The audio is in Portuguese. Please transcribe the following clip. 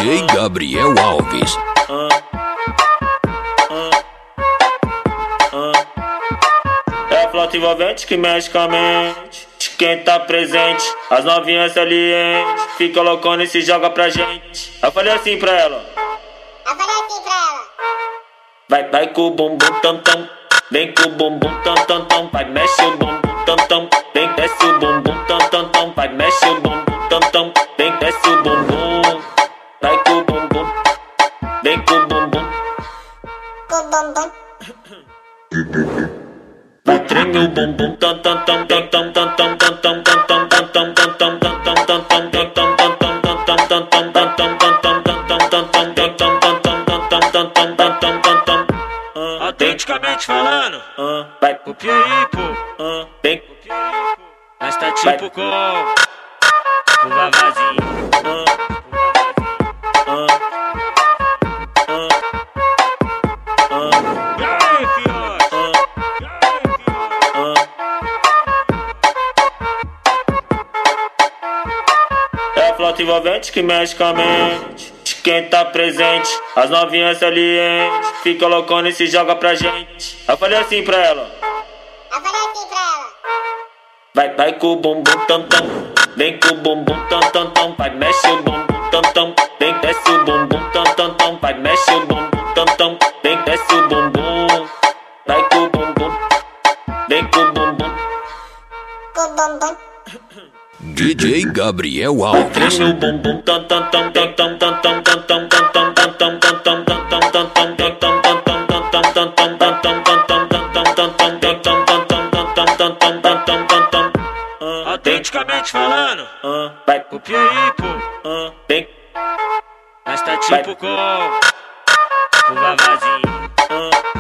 DJ Gabriel Alves. É a flauta envolvente que mexe com a mente de quem tá presente. As novinhas salientes fica loucona e se joga pra gente. Eu falei assim pra ela. Vai com o bumbum tam tam, vem com o bumbum tam tam tam, vai mexe o bumbum tam tam, vem desce o bumbum tam tam tam, vai mexe o bumbum tam tam, vem desce o bumbum, vai com o bumbum, vem com o bumbum, vai treme o bumbum tam tam tam tam tam tam tam tam tam tam tam tam tam tam tam tam tam tam tam autenticamente falando, vai copia aí, pô. vem Nós tá tipo com o Vavazinho. E aí, fiote? É a flauta envolvente que mexe com a mente de quem tá presente. As novinhas salientes fica loucona e se joga pra gente. Eu falei assim pra ela. Vai com o bumbum tam tam, vem com o bumbum tam tam tam, vai mexe o bumbum tam tam, vem desce o bumbum tam tam tam, vai mexe o bumbum tam tam, vem desce o bumbum, vai com o bumbum, vem com o bumbum. DJ Gabriel Alves. Treme o bumbum tam tam tam tam tam tam tam tam tam tam tam tam tam tam tam tam tam tam autenticamente falando, vai copia aí, pô. vem Nós tá tipo com o Vavazinho.